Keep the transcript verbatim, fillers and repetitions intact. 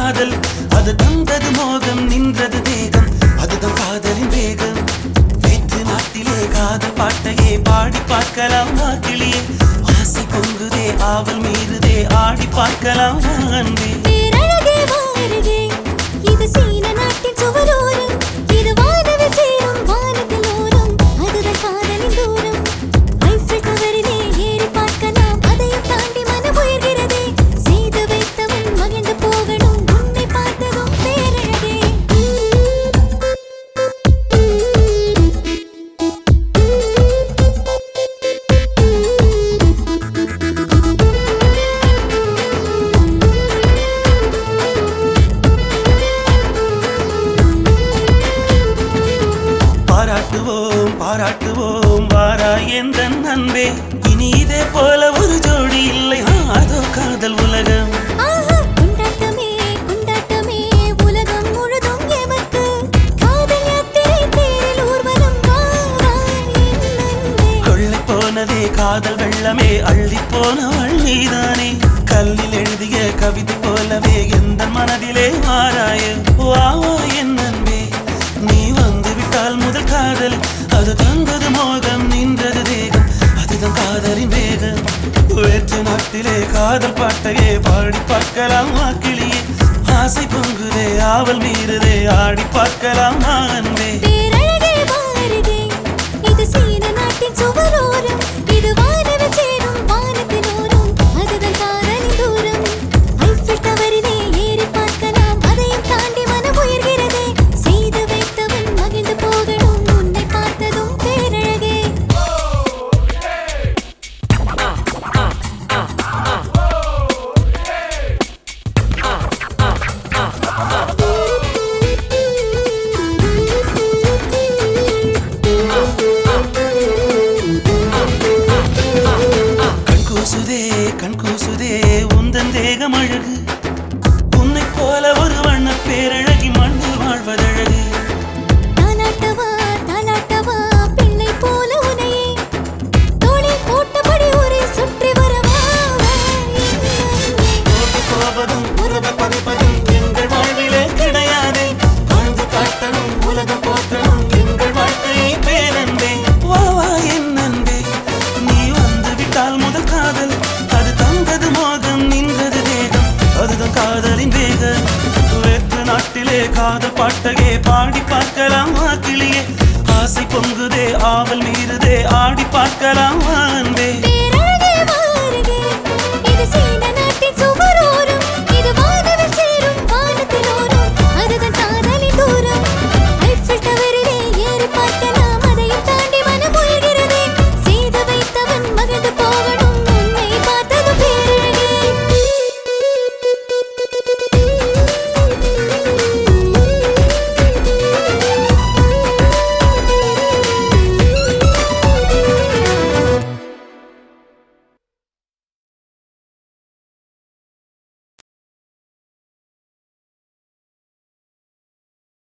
காதல் அது தந்தது மோகம் நின்றது தேகம் அதுதான் காதலின் வேகம் வேற்று நாட்டிலே காதல் பாட்டையே பாடி பார்க்கலாம் கிளியே ஆசை பொங்குதே ஆவல் மீறுதே ஆடி பார்க்கலாம் அன்பே பேரழகே வாருகே இது சீன நாட்டின் சுவரோரம் இது வானவில் சேரும் வானத்தில் ஓரம் அதுதான் காதலின் தூரம் ஐஃபில் டவரிலே ஏறி பார்க்கலாம் அதையும் தாண்டி மனம் உயர்கிறதே செய்து வைத்தவன் மகிழ்ந்து போகணும் உன்னை பார்த்ததும் பேரழகே பாராட்டுவோம் பாராட்டுவோம் வாரா எந்தன் அன்பே இனி இதே போல ஒரு ஜோடி இல்லை அதோ காதல் உலகம் ஆஹா கொண்டாட்டமே கொண்டாட்டமே உலகம் முழுதும் எமக்கு காதல் யாத்திரை தேரில் ஊர்வலம் வா வா என் அன்பே கொள்ளை போனதே காதல் வெள்ளமே அள்ளி போனவள் நீதானே கல்லில் எழுதிய கவிதை போலவே எந்த மனதிலே மாறாய வா வா என் அன்பே நீ வந்து விட்டால் முதல் காதல் அது தந்தது மோகம் நின்றது தேகம் அதுதான் காதலின் வேகம் வேற்று நாட்டிலே காதல் பாட்டையே பாடி பார்க்கலாம் கிளியே ஆசை பொங்குதே ஆவல் மீறுதே ஆடி பார்க்கலாம் அன்பே பேரழகே வாருகே இது சீன நாட்டின் சுவரோரம் இது வானவில் சேரும் வானத்தில் ஓரம் அதுதான் காதலின் தூரம் ஐஃபில் டவரிலே ஏறி பார்க்கலாம் அதையும் தாண்டி மனம் உயர்கிறதே செய்து வைத்தவன் மகிழ்ந்து போகணும் உன்னை பார்த்ததும் பேரழகே கண் கூசுதே கண் கூசுதே உந்தன் தேகம் அழகு உன்னை போல ஒரு வண்ண பேரழகி மண்ணில் வாழ்வதழகு தாலாட்டவா தாலாட்டவா பிள்ளை போல உனையே தோளில் போட்டபடி ஒரே சுற்றி வரவா வா என் அன்பே போட்டு போவதும் உறவு பதைப்பதும் எங்கள் வாழ்விலே கிடையாது வாழ்ந்து காட்டணும் உலகம் போற்றணும் எங்கள் வாழ்க்கையை பேரன்பே வா வா என் அன்பே நீ வந்து விட்டால் முதல் காதல் அது தந்தது மோகம் நின்றது தேகம் அதுதான் காதலின் வேகம் வேற்று நாட்டிலே காதல் பாட்டையே பாடி பார்க்கலாம் கிளியே ஆசை பொங்குதே ஆவல் மீறுதே ஆடி பார்க்கலாம் அன்பே பேரழகே வாருகே இது சீன நாட்டின் சுவரோரம்